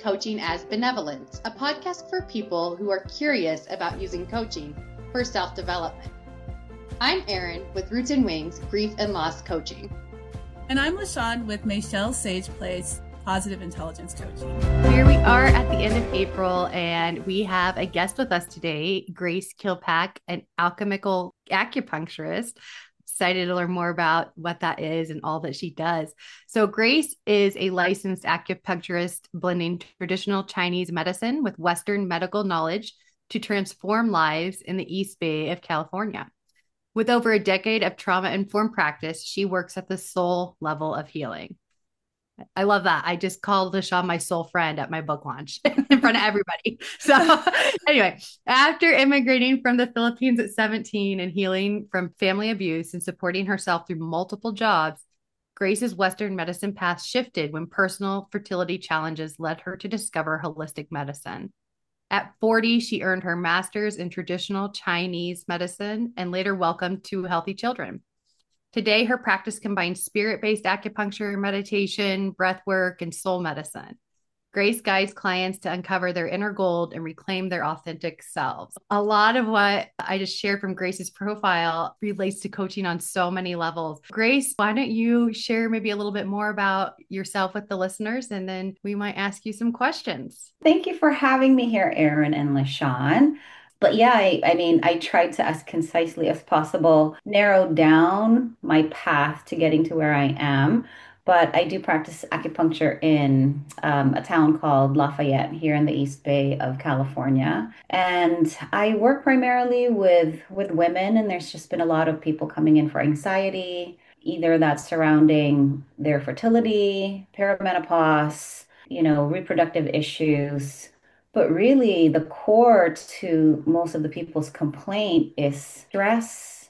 Coaching as Benevolence, a podcast for people who are curious about using coaching for self-development. I'm Erin with Roots and Wings Grief and Loss Coaching. And I'm LaShawn with Michelle Sage Place Positive Intelligence Coaching. Here we are at the end of April, and we have a guest with us today, Grace Kilpack, an alchemical acupuncturist. Excited to learn more about what that is and all that she does. So Grace is a licensed acupuncturist blending traditional Chinese medicine with Western medical knowledge to transform lives in the East Bay of California. With over a decade of trauma-informed practice, she works at the soul level of healing. I love that. I just called LaShawn my soul friend at my book launch in front of everybody. So anyway, after immigrating from the Philippines at 17 and healing from family abuse and supporting herself through multiple jobs, Grace's Western medicine path shifted when personal fertility challenges led her to discover holistic medicine. At 40, she earned her master's in traditional Chinese medicine and later welcomed two healthy children. Today, her practice combines spirit-based acupuncture, meditation, breath work, and soul medicine. Grace guides clients to uncover their inner gold and reclaim their authentic selves. A lot of what I just shared from Grace's profile relates to coaching on so many levels. Grace, why don't you share maybe a little bit more about yourself with the listeners, and then we might ask you some questions. Thank you for having me here, Erin and LaShawn. But yeah, I tried to, as concisely as possible, narrow down my path to getting to where I am. But I do practice acupuncture in a town called Lafayette here in the East Bay of California. And I work primarily with women, and there's just been a lot of people coming in for anxiety, either that's surrounding their fertility, perimenopause, reproductive issues. But really, the core to most of the people's complaint is stress,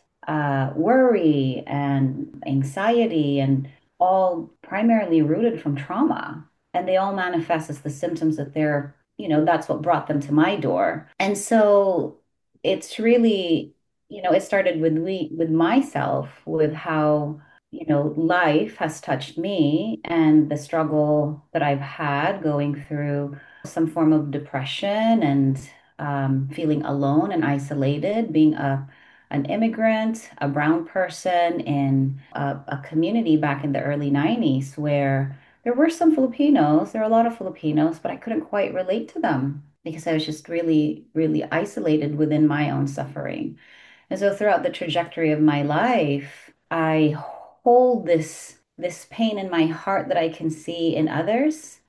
worry, and anxiety, and all primarily rooted from trauma. And they all manifest as the symptoms that that's what brought them to my door. And so it's really, it started with myself, with how life has touched me and the struggle that I've had going through some form of depression and feeling alone and isolated, being an immigrant, a brown person in a community back in the early 90s where there were some Filipinos, there were a lot of Filipinos, but I couldn't quite relate to them because I was just really, really isolated within my own suffering. And so throughout the trajectory of my life, I hold this pain in my heart that I can see in others.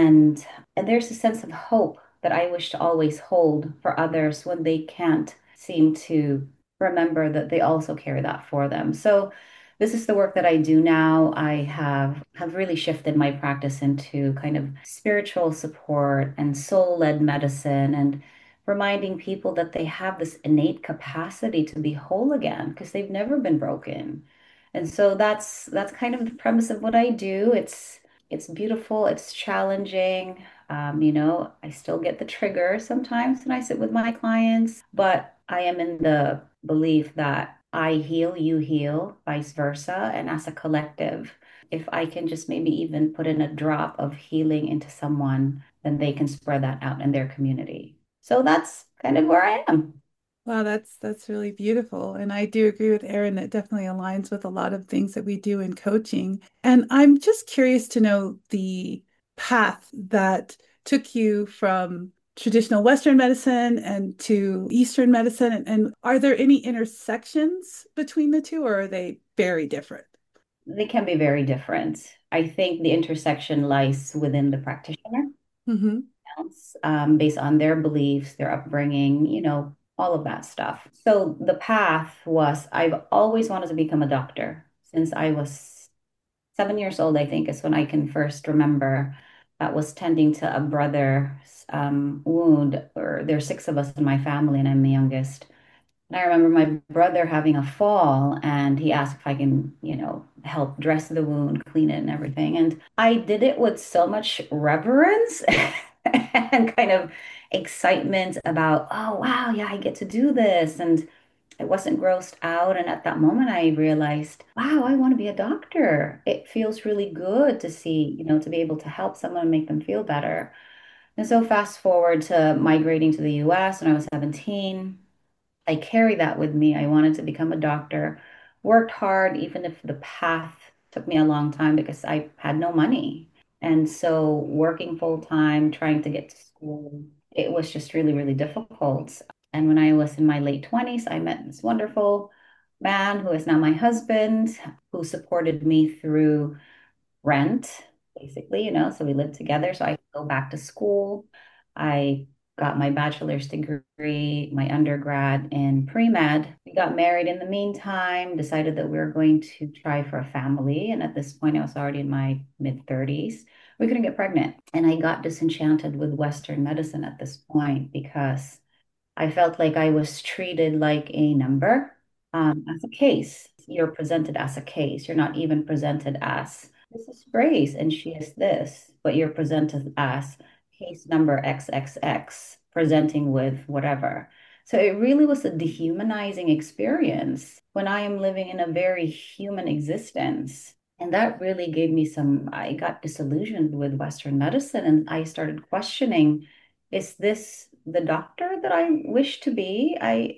And there's a sense of hope that I wish to always hold for others when they can't seem to remember that they also carry that for them. So this is the work that I do now. I have really shifted my practice into kind of spiritual support and soul-led medicine, and reminding people that they have this innate capacity to be whole again because they've never been broken. And so that's kind of the premise of what I do. It's beautiful, it's challenging. I still get the trigger sometimes when I sit with my clients, but I am in the belief that I heal, you heal, vice versa. And as a collective, if I can just maybe even put in a drop of healing into someone, then they can spread that out in their community. So that's kind of where I am. Wow, that's really beautiful. And I do agree with Erin. It definitely aligns with a lot of things that we do in coaching. And I'm just curious to know the path that took you from traditional Western medicine and to Eastern medicine. And are there any intersections between the two, or are they very different? They can be very different. I think the intersection lies within the practitioner, Mm-hmm. based on their beliefs, their upbringing, all of that stuff. So the path was I've always wanted to become a doctor since I was 7 years old, I think, is when I can first remember. That was tending to a brother's wound, or there's six of us in my family, and I'm the youngest. And I remember my brother having a fall, and he asked if I can, help dress the wound, clean it, and everything. And I did it with so much reverence and kind of excitement about, oh, wow, yeah, I get to do this. And I wasn't grossed out. And at that moment, I realized, wow, I want to be a doctor. It feels really good to see, to be able to help someone and make them feel better. And so fast forward to migrating to the US when I was 17. I carry that with me. I wanted to become a doctor, worked hard, even if the path took me a long time because I had no money. And so working full time, trying to get to school, it was just really, really difficult. And when I was in my late 20s, I met this wonderful man who is now my husband, who supported me through rent, basically, so we lived together. So I could go back to school. I got my bachelor's degree, my undergrad in pre-med. We got married in the meantime, decided that we were going to try for a family. And at this point, I was already in my mid 30s. We couldn't get pregnant. And I got disenchanted with Western medicine at this point because I felt like I was treated like a number, as a case. You're presented as a case. You're not even presented as this is Grace and she is this, but you're presented as case number XXX, presenting with whatever. So it really was a dehumanizing experience when I am living in a very human existence. And that really gave me I got disillusioned with Western medicine and I started questioning, is this the doctor that I wish to be?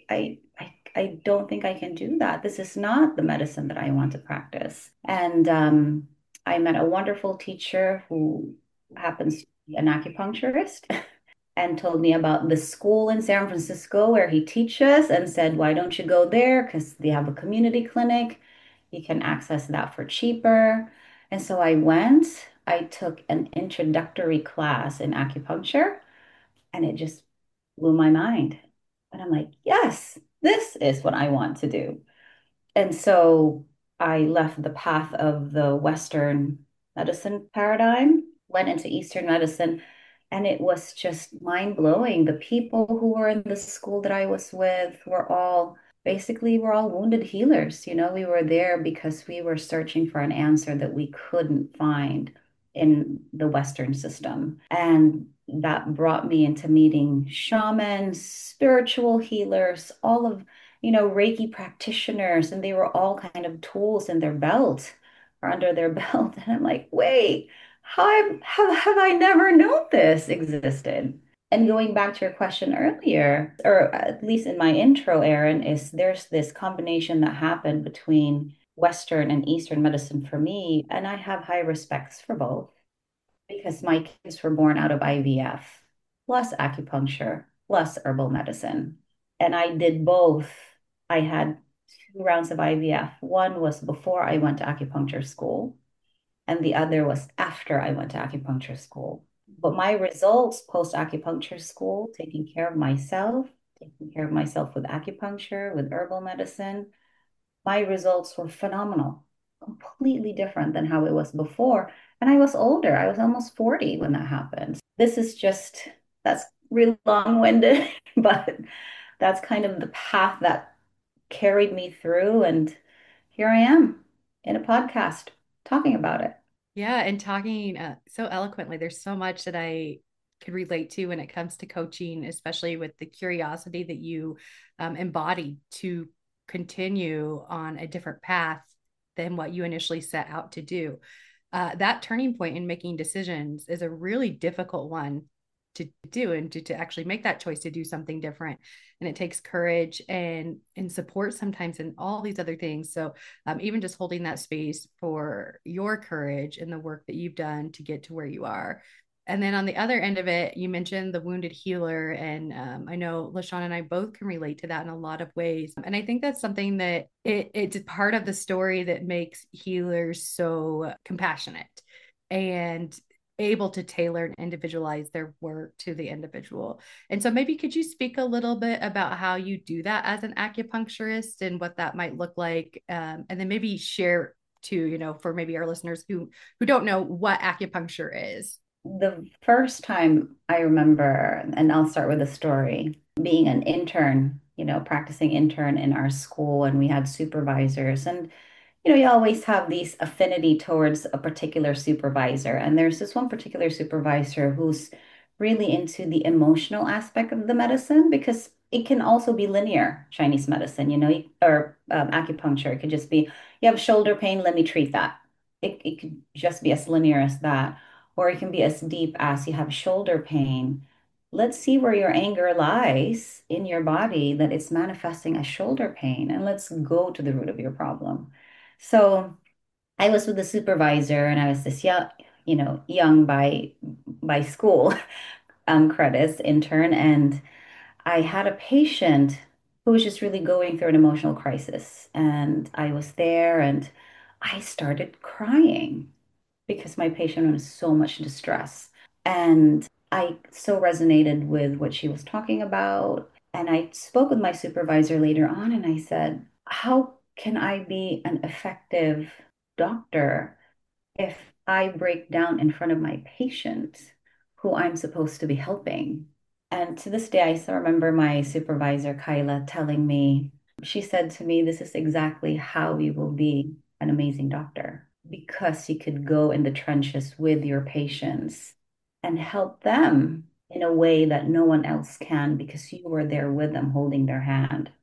I don't think I can do that. This is not the medicine that I want to practice. And I met a wonderful teacher who happens to be an acupuncturist and told me about the school in San Francisco where he teaches and said, why don't you go there? Because they have a community clinic. You can access that for cheaper. And so I went. I took an introductory class in acupuncture and it just blew my mind. And I'm like, yes, this is what I want to do. And so I left the path of the Western medicine paradigm, went into Eastern medicine, and it was just mind blowing. The people who were in the school that I was with were all wounded healers. We were there because we were searching for an answer that we couldn't find in the Western system. And that brought me into meeting shamans, spiritual healers, all of Reiki practitioners, and they were all kind of tools in their belt or under their belt. And I'm like, wait, have I never known this existed? And going back to your question earlier, or at least in my intro, Erin, is there's this combination that happened between Western and Eastern medicine for me, and I have high respects for both because my kids were born out of IVF, plus acupuncture, plus herbal medicine. And I did both. I had 2 rounds of IVF. One was before I went to acupuncture school, and the other was after I went to acupuncture school. But my results post acupuncture school, taking care of myself with acupuncture, with herbal medicine, my results were phenomenal, completely different than how it was before. And I was older. I was almost 40 when that happened. That's really long-winded, but that's kind of the path that carried me through. And here I am in a podcast talking about it. Yeah, and talking so eloquently. There's so much that I could relate to when it comes to coaching, especially with the curiosity that you embody to continue on a different path than what you initially set out to do. That turning point in making decisions is a really difficult one to do and to actually make that choice to do something different. And it takes courage and support sometimes and all these other things. So even just holding that space for your courage and the work that you've done to get to where you are. And then on the other end of it, you mentioned the wounded healer. And I know LaShawn and I both can relate to that in a lot of ways. And I think that's something that it's part of the story that makes healers so compassionate and able to tailor and individualize their work to the individual. And so maybe could you speak a little bit about how you do that as an acupuncturist and what that might look like? And then maybe share too, for maybe our listeners who don't know what acupuncture is. The first time I remember, and I'll start with a story, being an intern, practicing intern in our school, and we had supervisors. And you always have these affinity towards a particular supervisor. And there's this one particular supervisor who's really into the emotional aspect of the medicine because it can also be linear Chinese medicine, or acupuncture. It could just be, you have shoulder pain, let me treat that. It could just be as linear as that. or it can be as deep as you have shoulder pain. Let's see where your anger lies in your body that it's manifesting as shoulder pain, and let's go to the root of your problem. So I was with the supervisor, and I was this young, young by school credits intern, and I had a patient who was just really going through an emotional crisis. And I was there and I started crying because my patient was so much distress. And I so resonated with what she was talking about. And I spoke with my supervisor later on and I said, how can I be an effective doctor if I break down in front of my patient who I'm supposed to be helping? And to this day, I still remember my supervisor, Kyla, telling me, she said to me, this is exactly how you will be an amazing doctor because you could go in the trenches with your patients and help them in a way that no one else can because you were there with them holding their hand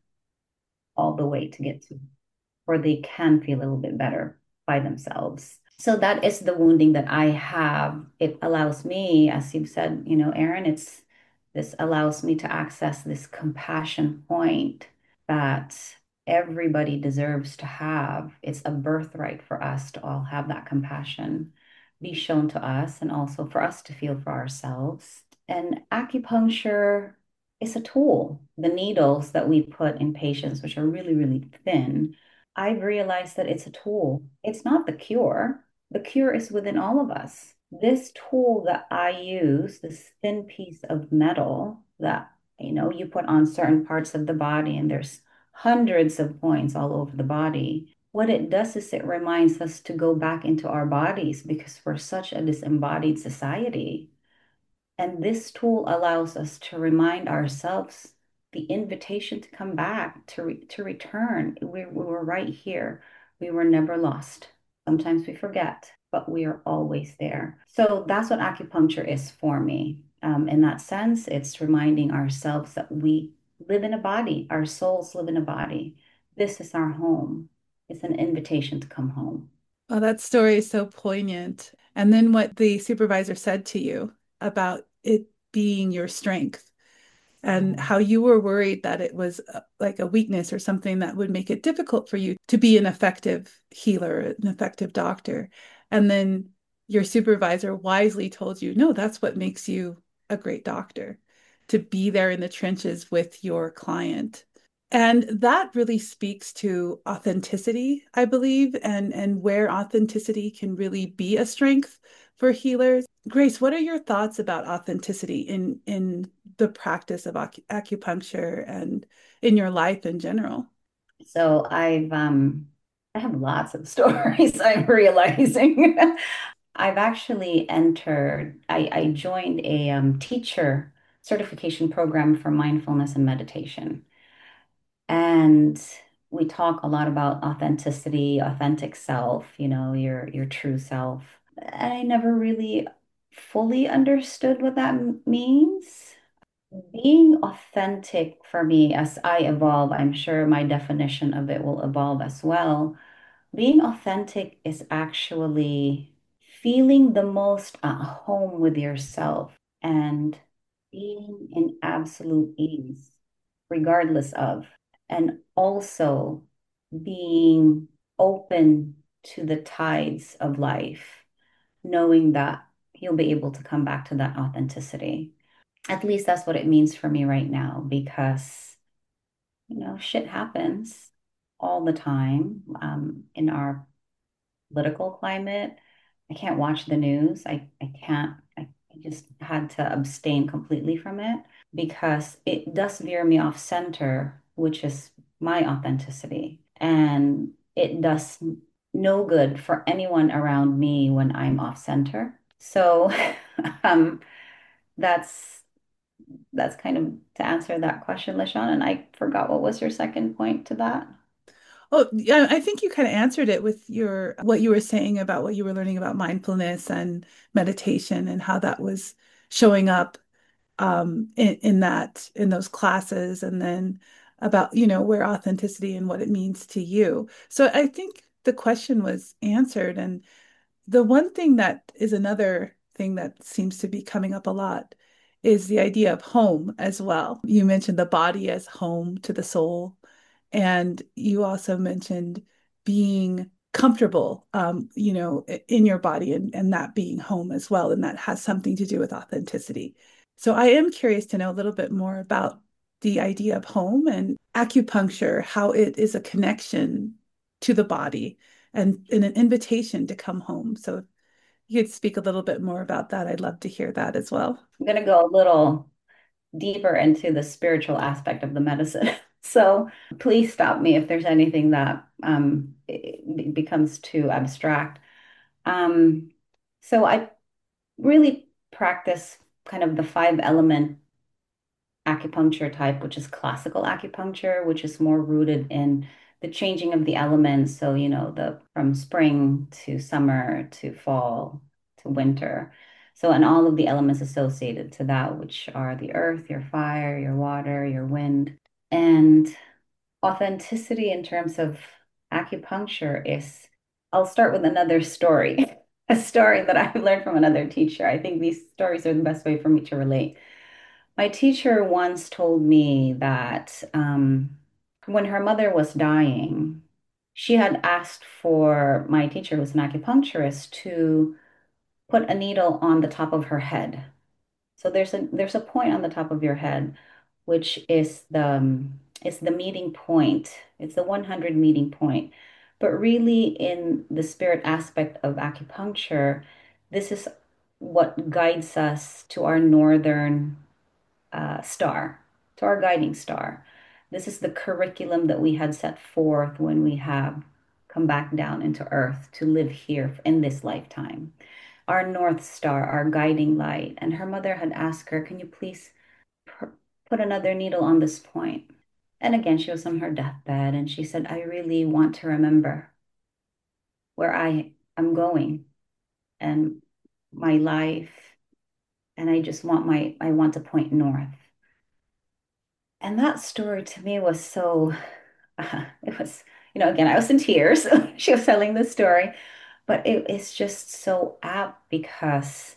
all the way to get to where they can feel a little bit better by themselves. So that is the wounding that I have. It allows me, as you've said, Aaron, this allows me to access this compassion point that everybody deserves to have. It's a birthright for us to all have that compassion be shown to us and also for us to feel for ourselves. And acupuncture is a tool. The needles that we put in patients, which are really, really thin, I've realized that it's a tool. It's not the cure. The cure is within all of us. This tool that I use, this thin piece of metal that, you put on certain parts of the body, and there's hundreds of points all over the body. What it does is it reminds us to go back into our bodies because we're such a disembodied society. And this tool allows us to remind ourselves the invitation to come back, to return. We were right here. We were never lost. Sometimes we forget, but we are always there. So that's what acupuncture is for me. In that sense, it's reminding ourselves that we live in a body, our souls live in a body. This is our home. It's an invitation to come home. Oh, that story is so poignant. And then what the supervisor said to you about it being your strength and Yeah. how you were worried that it was like a weakness or something that would make it difficult for you to be an effective healer, an effective doctor. And then your supervisor wisely told you, no, that's what makes you a great doctor, to be there in the trenches with your client. And that really speaks to authenticity, I believe, and where authenticity can really be a strength for healers. Grace, what are your thoughts about authenticity in the practice of acupuncture and in your life in general? So I have lots of stories I'm realizing. I've actually I joined a teacher certification program for mindfulness and meditation. And we talk a lot about authenticity, authentic self, your true self. And I never really fully understood what that means. Being authentic for me, as I evolve, I'm sure my definition of it will evolve as well. Being authentic is actually feeling the most at home with yourself and being in absolute ease, regardless of, and also being open to the tides of life, knowing that you'll be able to come back to that authenticity. At least that's what it means for me right now because, shit happens all the time in our political climate. I can't watch the news. I can't, I just had to abstain completely from it because it does veer me off center, which is my authenticity. And it does no good for anyone around me when I'm off center. So um, that's that's kind of to answer that question, LaShawn. And I forgot what was your second point to that. Oh, yeah, I think you kind of answered it with your what you were saying about what you were learning about mindfulness and meditation and how that was showing up in those classes, and then about, where authenticity and what it means to you. So I think the question was answered. And the one thing that is another thing that seems to be coming up a lot is the idea of home as well. You mentioned the body as home to the soul, and you also mentioned being comfortable, in your body and that being home as well. And that has something to do with authenticity. So I am curious to know a little bit more about the idea of home and acupuncture, how it is a connection to the body and an invitation to come home. So if you could speak a little bit more about that, I'd love to hear that as well. I'm going to go a little deeper into the spiritual aspect of the medicine. So please stop me if there's anything that becomes too abstract. Um, so I really practice kind of the five element acupuncture type, which is classical acupuncture, which is more rooted in the changing of the elements. So, the from spring to summer to fall to winter. So, and all of the elements associated to that, which are the earth, your fire, your water, your wind. And authenticity in terms of acupuncture is, I'll start with another story, a story that I've learned from another teacher. I think these stories are the best way for me to relate. My teacher once told me that when her mother was dying, she had asked for my teacher, who was an acupuncturist, to put a needle on the top of her head. So there's a point on the top of your head, which is the meeting point. It's the 100 meeting point. But really, in the spirit aspect of acupuncture, this is what guides us to our northern star, to our guiding star. This is the curriculum that we had set forth when we have come back down into earth to live here in this lifetime. Our North Star, our guiding light. And her mother had asked her, can you please put another needle on this point? And again, she was on her deathbed and she said, I really want to remember where I am going and my life. And I want to point north. And that story to me was so, it was, again, I was in tears. She was telling the story, but it is just so apt because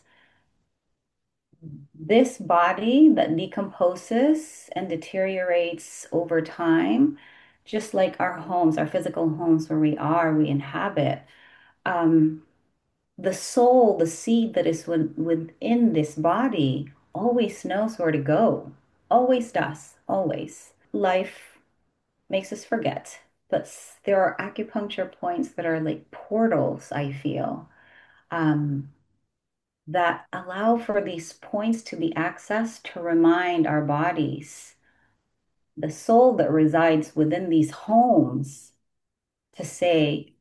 this body that decomposes and deteriorates over time, just like our homes, our physical homes where we inhabit, um, the soul, the seed that is within this body always knows where to go, always does, always. Life makes us forget, but there are acupuncture points that are like portals, I feel. Um, that allow for these points to be accessed to remind our bodies, the soul that resides within these homes, to say,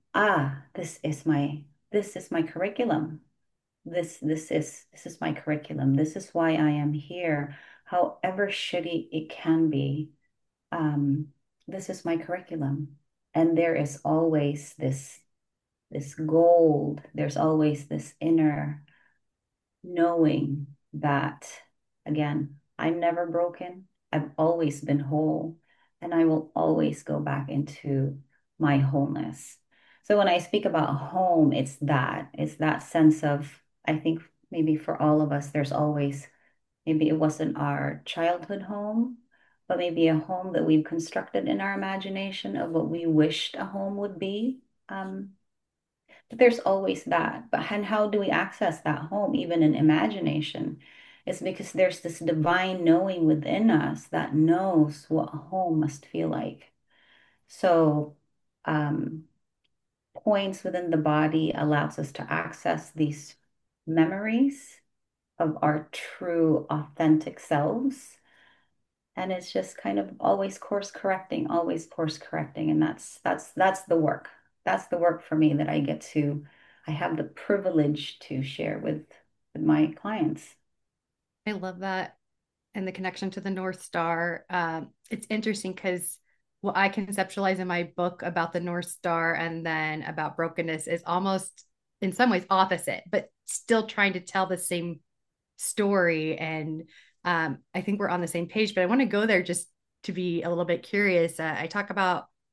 this is my curriculum. This is my curriculum. This is why I am here. However shitty it can be, um, this is my curriculum. And there is always this gold. There's always this inner knowing that, again, I'm never broken. I've always been whole, and I will always go back into my wholeness. So when I speak about home, it's that sense of, I think maybe for all of us, there's always, maybe it wasn't our childhood home, but maybe a home that we've constructed in our imagination of what we wished a home would be. Um, but there's always that. But and how do we access that home, even in imagination? It's because there's this divine knowing within us that knows what a home must feel like. So, um, points within the body allows us to access these memories of our true, authentic selves. And it's just kind of always course correcting. And that's the work. That's the work for me that I have the privilege to share with my clients. I love that. And the connection to the North Star. It's interesting because what I conceptualize in my book about the North Star and then about brokenness is almost in some ways opposite, but still trying to tell the same story. And I think we're on the same page, but I want to go there just to be a little bit curious. I talk about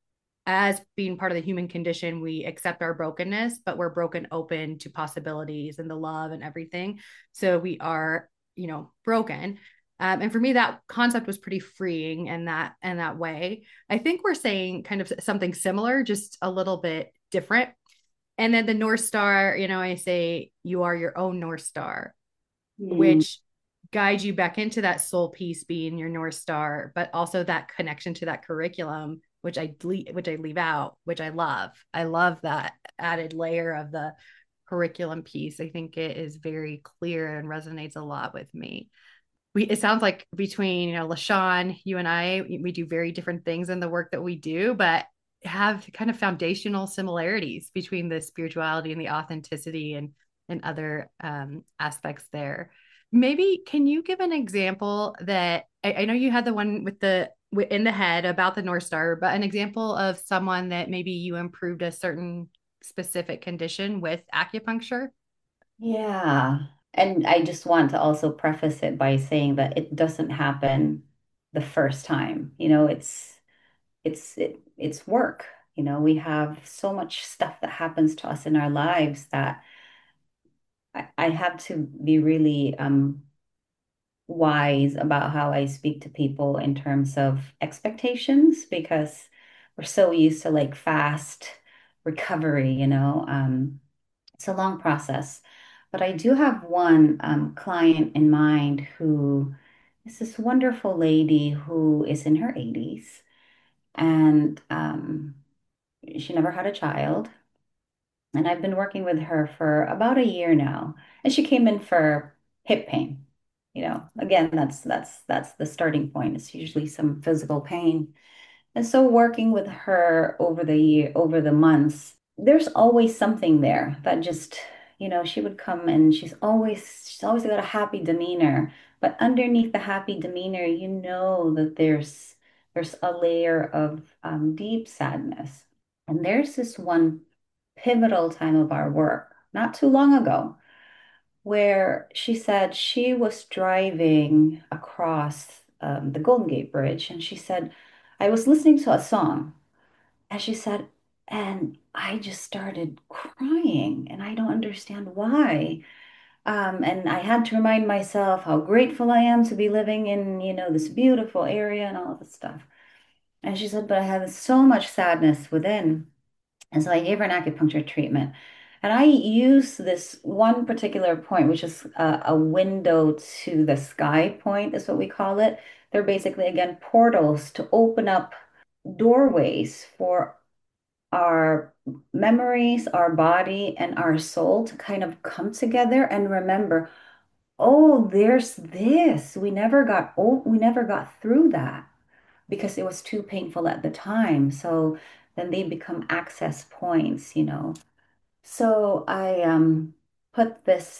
as being part of the human condition, we accept our brokenness, but we're broken open to possibilities and the love and everything. So we are, broken. And for me, that concept was pretty freeing in that way. I think we're saying kind of something similar, just a little bit different. And then the North Star, I say you are your own North Star, Mm. which guides you back into that soul piece being your North Star, but also that connection to that curriculum, which I leave out, which I love. I love that added layer of the curriculum piece. I think it is very clear and resonates a lot with me. It sounds like between, LaShawn, you and I, we do very different things in the work that we do, but have kind of foundational similarities between the spirituality and the authenticity and other aspects there. Maybe can you give an example that I know you had the one with the in the head about the North Star, but an example of someone that maybe you improved a certain specific condition with acupuncture? Yeah. And I just want to also preface it by saying that it doesn't happen the first time. It's work. We have so much stuff that happens to us in our lives that I have to be really wise about how I speak to people in terms of expectations because we're so used to like fast recovery. It's a long process. But I do have one client in mind who is this wonderful lady who is in her 80s and she never had a child. And I've been working with her for about a year now. And she came in for hip pain. Again, that's the starting point. It's usually some physical pain. And so working with her over the months, there's always something there that just, she would come and she's always got a happy demeanor. But underneath the happy demeanor, you know that there's a layer of deep sadness. And there's this one pivotal time of our work, not too long ago, where she said she was driving across the Golden Gate Bridge, and she said, I was listening to a song, and she said, and I just started crying, and I don't understand why. And I had to remind myself how grateful I am to be living in, this beautiful area and all of this stuff. And she said, but I had so much sadness within. And so I gave her an acupuncture treatment. And I use this one particular point, which is a window to the sky point, is what we call it. They're basically, again, portals to open up doorways for our memories, our body, and our soul to kind of come together and remember, oh, there's this. We never got through that because it was too painful at the time. So then they become access points. So I put this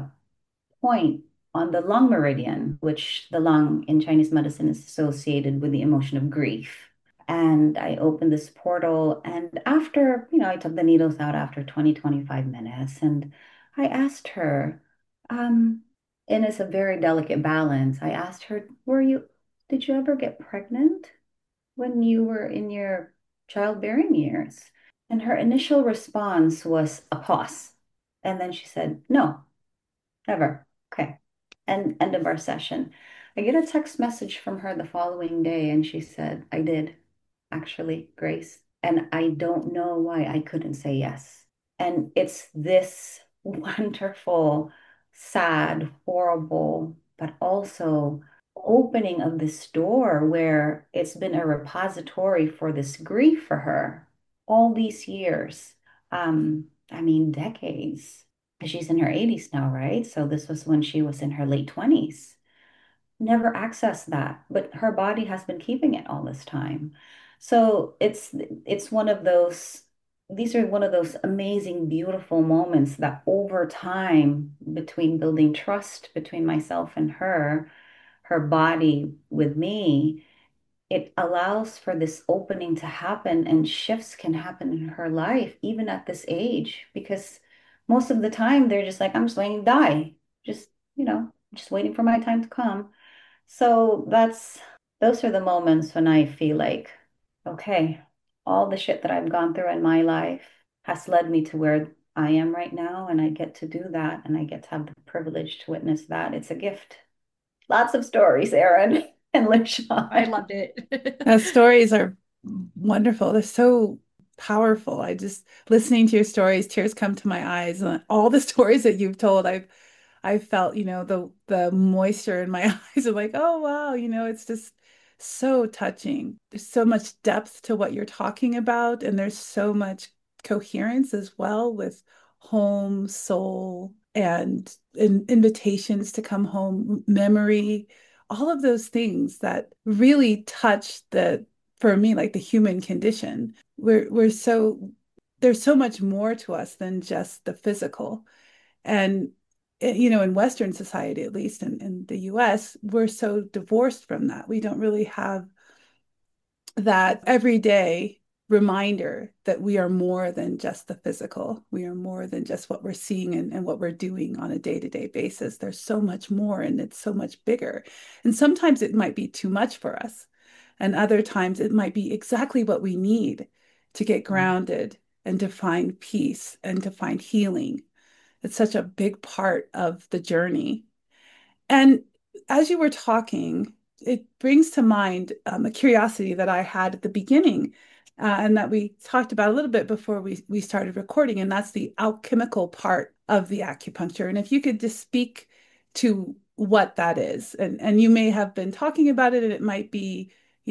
point on the lung meridian, which the lung in Chinese medicine is associated with the emotion of grief. And I opened this portal, and after, I took the needles out after 20, 25 minutes, and I asked her, um, and it's a very delicate balance. I asked her, did you ever get pregnant when you were in your childbearing years? And her initial response was a pause. And then she said, no, never. Okay. And end of our session. I get a text message from her the following day, and she said, I did, actually, Grace. And I don't know why I couldn't say yes. And it's this wonderful, sad, horrible, but also opening of this door where it's been a repository for this grief for her all these years. I mean, decades. She's in her 80s now, right? So this was when she was in her late 20s. Never accessed that, but her body has been keeping it all this time. So it's one of those, these are one of those amazing, beautiful moments that over time, between building trust between myself and her body with me, it allows for this opening to happen and shifts can happen in her life, even at this age, because most of the time they're just like, I'm just waiting to die. Just waiting for my time to come. So those are the moments when I feel like, okay, all the shit that I've gone through in my life has led me to where I am right now. And I get to do that. And I get to have the privilege to witness that. It's a gift. Lots of stories, Erin and I LaShawn. loved it. Stories are wonderful. They're so powerful. I just listening to your stories, tears come to my eyes. And all the stories that you've told, I've felt, the moisture in my eyes. I'm like, oh wow, it's just so touching. There's so much depth to what you're talking about, and there's so much coherence as well with home, soul, and invitations to come home, memory, all of those things that really touch for me, like the human condition. We're so there's so much more to us than just the physical. And in Western society, at least in the US, we're so divorced from that. We don't really have that everyday reminder that we are more than just the physical. We are more than just what we're seeing and what we're doing on a day-to-day basis. There's so much more, and it's so much bigger. And sometimes it might be too much for us. And other times it might be exactly what we need to get grounded and to find peace and to find healing. It's such a big part of the journey. And as you were talking, it brings to mind a curiosity that I had at the beginning, and that we talked about a little bit before we started recording, and that's the alchemical part of the acupuncture. And if you could just speak to what that is, and you may have been talking about it, and it might be,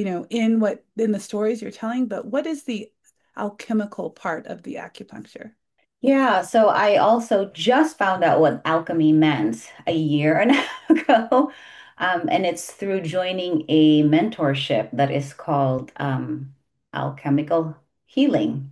in the stories you're telling, but what is the alchemical part of the acupuncture? Yeah, so I also just found out what alchemy meant a year and a half ago. And it's through joining a mentorship that is called alchemical healing.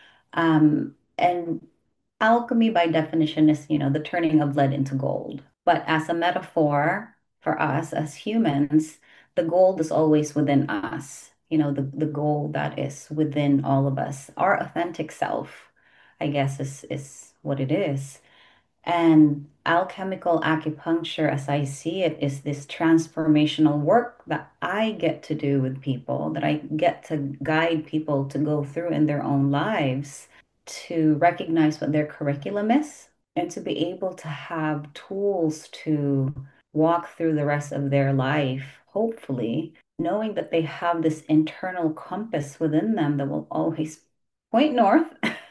And alchemy, by definition, is, the turning of lead into gold. But as a metaphor for us as humans, the gold is always within us, the gold that is within all of us, our authentic self, I guess is what it is. And alchemical acupuncture, as I see it, is this transformational work that I get to do with people, that I get to guide people to go through in their own lives, to recognize what their curriculum is and to be able to have tools to walk through the rest of their life, hopefully, knowing that they have this internal compass within them that will always point north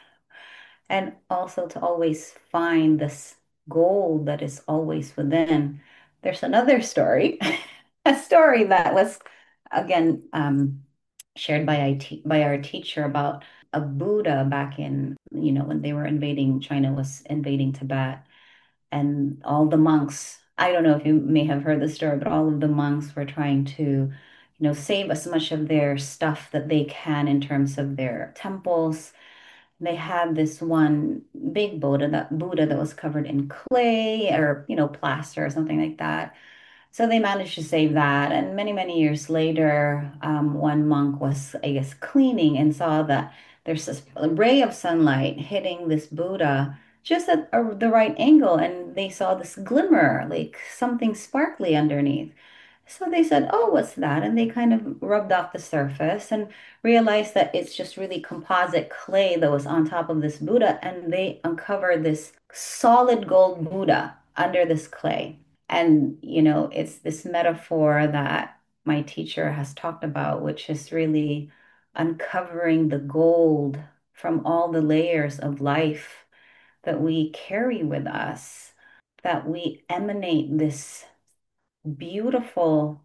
and also to always find this gold that is always within. There's another story, a story that was again shared by our teacher about a Buddha back in, when they were invading, China was invading Tibet, and all the monks. I don't know if you may have heard the story, but all of the monks were trying to, save as much of their stuff that they can in terms of their temples. They had this one big Buddha that was covered in clay or, plaster or something like that. So they managed to save that. And many, many years later, one monk was, I guess, cleaning and saw that there's this ray of sunlight hitting this Buddha just at the right angle. And they saw this glimmer, like something sparkly underneath. So they said, "Oh, what's that?" And they kind of rubbed off the surface and realized that it's just really composite clay that was on top of this Buddha. And they uncovered this solid gold Buddha under this clay. And, it's this metaphor that my teacher has talked about, which is really uncovering the gold from all the layers of life that we carry with us, that we emanate this beautiful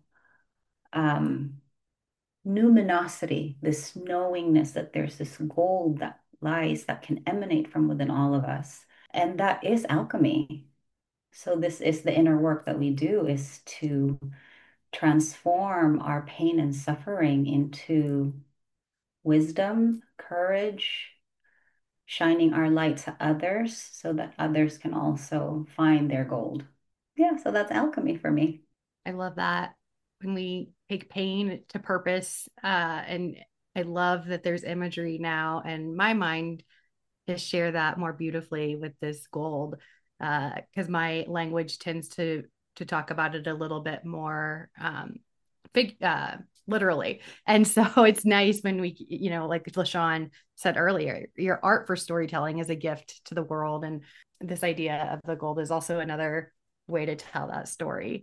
um, numinosity, this knowingness that there's this gold that lies that can emanate from within all of us. And that is alchemy. So this is the inner work that we do, is to transform our pain and suffering into wisdom, courage, shining our light to others so that others can also find their gold. Yeah, so that's alchemy for me. I love that when we take pain to purpose. And I love that there's imagery now, and my mind to share that more beautifully with this gold, because my language tends to talk about it a little bit more literally. And so it's nice when we, like LaShawn said earlier, your art for storytelling is a gift to the world. And this idea of the gold is also another way to tell that story.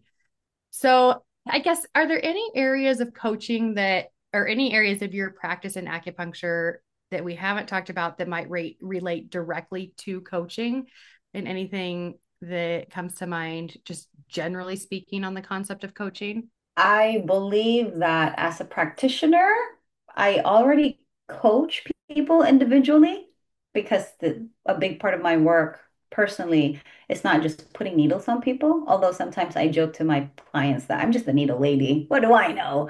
So I guess, are there any areas of coaching that, or any areas of your practice in acupuncture that we haven't talked about that might relate directly to coaching, and anything that comes to mind, just generally speaking, on the concept of coaching? I believe that as a practitioner, I already coach people individually because a big part of my work personally is not just putting needles on people, although sometimes I joke to my clients that I'm just a needle lady. What do I know?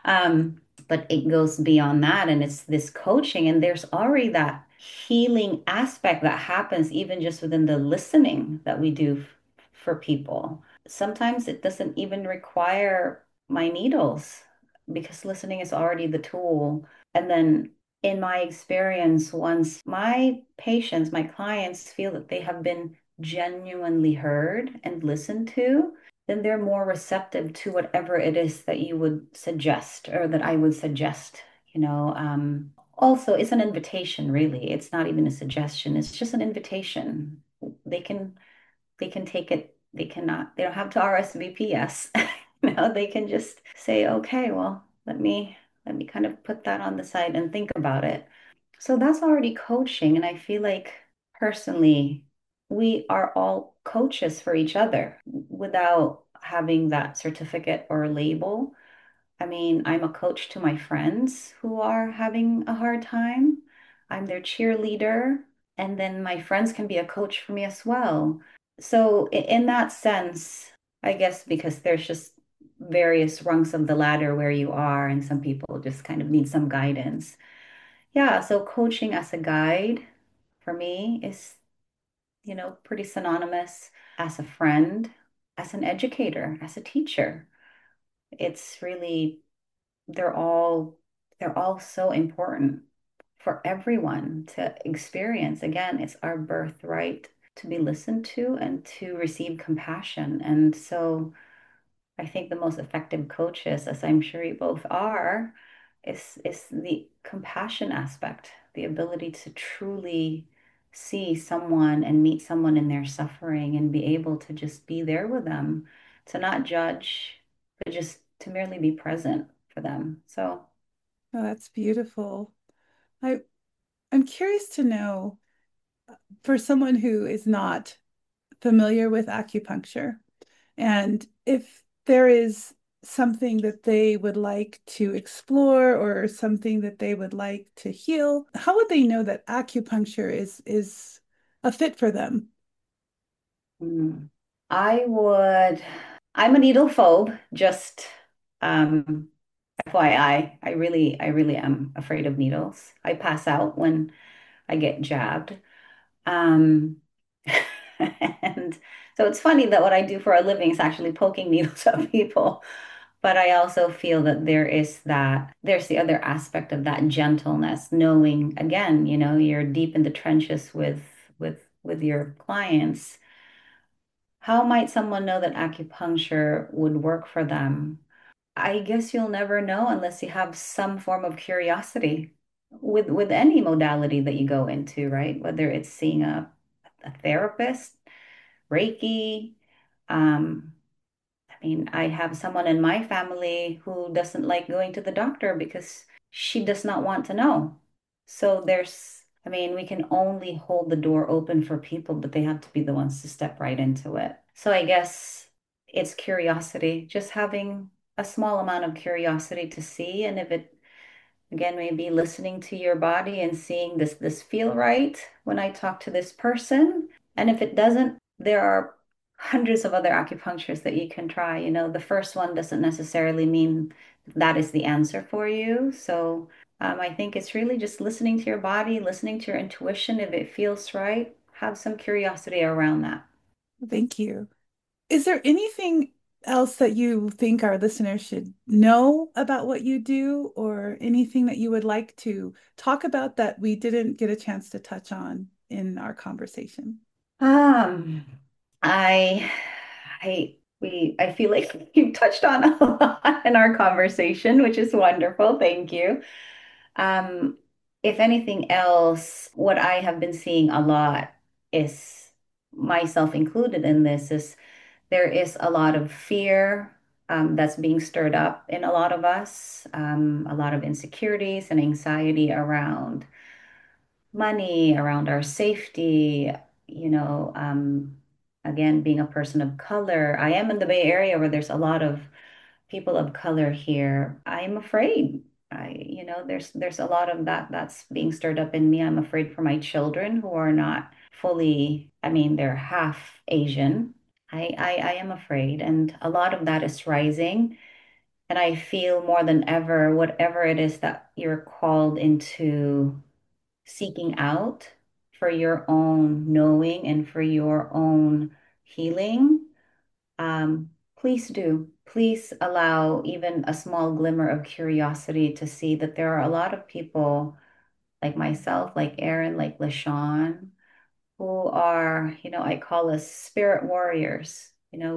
But it goes beyond that, and it's this coaching, and there's already that healing aspect that happens even just within the listening that we do for people. Sometimes it doesn't even require my needles because listening is already the tool. And then in my experience, once my patients, my clients feel that they have been genuinely heard and listened to, then they're more receptive to whatever it is that you would suggest or that I would suggest, you know. Also, it's an invitation, really. It's not even a suggestion, it's just an invitation. They can they can take it, they don't have to RSVP yes. They can just say, okay, well, let me kind of put that on the side and think about it. So that's already coaching. And I feel like personally, we are all coaches for each other without having that certificate or label. I mean, I'm a coach to my friends who are having a hard time. I'm their cheerleader. And then my friends can be a coach for me as well. So, in that sense, I guess because there's just various rungs of the ladder where you are, and some people just kind of need some guidance. Yeah, so coaching as a guide for me is, pretty synonymous as a friend, as an educator, as a teacher. It's really they're all they're all so important for everyone to experience. Again, it's our birthright to be listened to and to receive compassion. And so I think the most effective coaches, as I'm sure you both are, is the compassion aspect, the ability to truly see someone and meet someone in their suffering and be able to just be there with them, to not judge, but just to merely be present for them. So, Oh, that's beautiful. I I'm curious to know, for someone who is not familiar with acupuncture, and if there is something that they would like to explore or something that they would like to heal, how would they know that acupuncture is a fit for them? mm, I would, I'm a needle phobe, just um, FYI, I really am afraid of needles. I pass out when I get jabbed. Um, and so it's funny that what I do for a living is actually poking needles at people. But I also feel that there's the other aspect of that gentleness, knowing again, you're deep in the trenches with your clients. How might someone know that acupuncture would work for them? I guess you'll never know unless you have some form of curiosity with any modality that you go into, right? Whether it's seeing a therapist, Reiki. Um, I mean, I have someone in my family who doesn't like going to the doctor because she does not want to know. So I mean, we can only hold the door open for people, but they have to be the ones to step right into it. So I guess it's curiosity, just having a small amount of curiosity to see. And if it, again, maybe listening to your body and seeing this feel right when I talk to this person. And if it doesn't, there are hundreds of other acupuncturists that you can try. The first one doesn't necessarily mean that is the answer for you. So I think it's really just listening to your body, listening to your intuition. If it feels right, have some curiosity around that. Thank you. Is there anything else that you think our listeners should know about what you do, or anything that you would like to talk about that we didn't get a chance to touch on in our conversation? Um, I, I, I feel like you've touched on a lot in our conversation, which is wonderful. Thank you. Um, if anything else, what I have been seeing a lot is, myself included in this, is there is a lot of fear that's being stirred up in a lot of us, a lot of insecurities and anxiety around money, around our safety, you know, again, being a person of color. I am in the Bay Area where there's a lot of people of color here. I'm afraid. There's a lot of that that's being stirred up in me. I'm afraid for my children who are not fully, I mean, they're half Asian. I am afraid, and a lot of that is rising. And I feel more than ever, whatever it is that you're called into seeking out for your own knowing and for your own healing, please do. Please allow even a small glimmer of curiosity to see that there are a lot of people like myself, like Erin, like LaShawn, who are, I call us spirit warriors.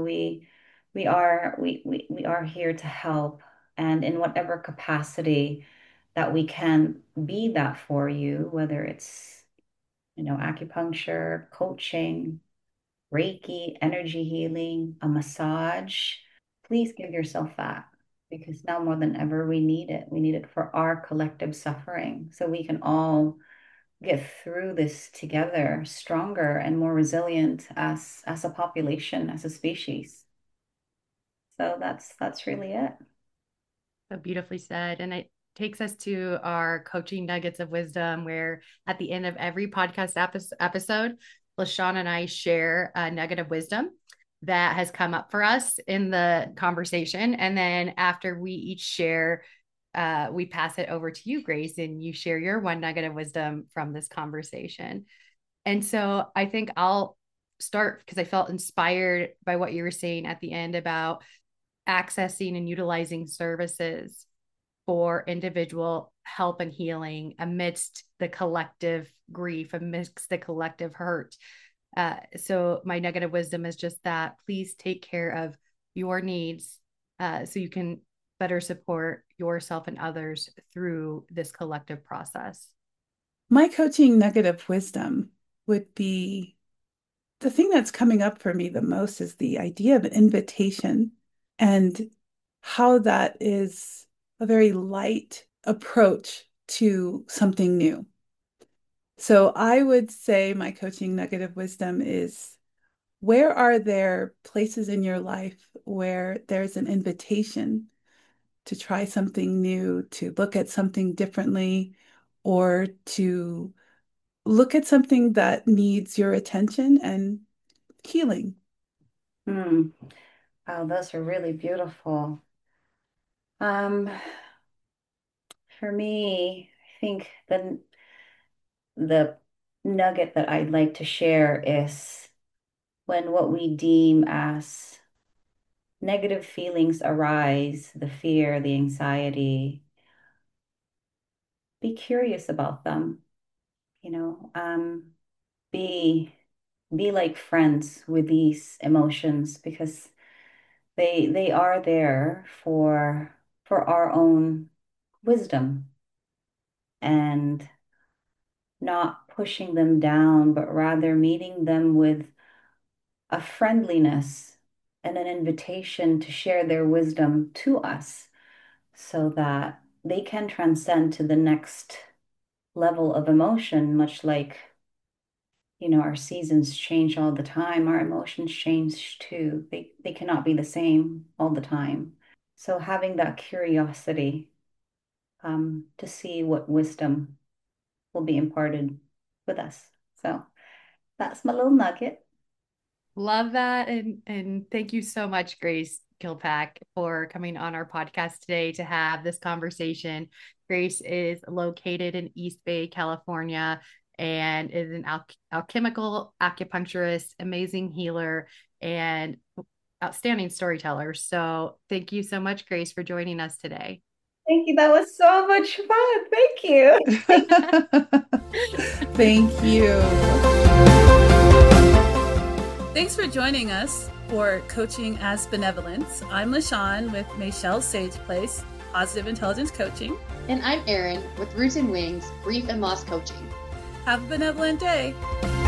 We are here to help, and in whatever capacity that we can be that for you, whether it's, acupuncture, coaching, Reiki, energy healing, a massage. Please give yourself that, because now more than ever we need it. We need it for our collective suffering so we can all get through this together stronger and more resilient as a population, as a species. So that's really it. So beautifully said. And it takes us to our coaching nuggets of wisdom, where at the end of every podcast episode, LaShawn and I share a nugget of wisdom that has come up for us in the conversation. And then after we each share, we pass it over to you, Grace, and you share your one nugget of wisdom from this conversation. And so I think I'll start because I felt inspired by what you were saying at the end about accessing and utilizing services for individual help and healing amidst the collective grief, amidst the collective hurt. So my nugget of wisdom is just that please take care of your needs so you can better support yourself and others through this collective process. My coaching nugget of wisdom would be, the thing that's coming up for me the most is the idea of invitation, and how that is a very light approach to something new. So I would say my coaching nugget of wisdom is, where are there places in your life where there's an invitation to try something new, to look at something differently, or to look at something that needs your attention and healing? Hmm. Wow, those are really beautiful. Um, for me, I think the nugget that I'd like to share is, when what we deem as negative feelings arise, the fear, the anxiety, be curious about them, you know, be be like friends with these emotions, because they are there for our own wisdom, and not pushing them down, but rather meeting them with a friendliness and an invitation to share their wisdom to us, so that they can transcend to the next level of emotion, much like, our seasons change all the time, our emotions change too. They cannot be the same all the time. So having that curiosity, to see what wisdom will be imparted with us. So that's my little nugget. Love that. And thank you so much, Grace Kilpack, for coming on our podcast today to have this conversation. Grace is located in East Bay, California, and is an alchemical acupuncturist, amazing healer, and outstanding storyteller. So thank you so much, Grace, for joining us today. Thank you. That was so much fun. Thank you. Thank you. Thanks for joining us. For Coaching as Benevolence, I'm LaShawn with Michelle Sage Place, Positive Intelligence Coaching. And I'm Erin with Roots and Wings, Grief and Loss Coaching. Have a benevolent day.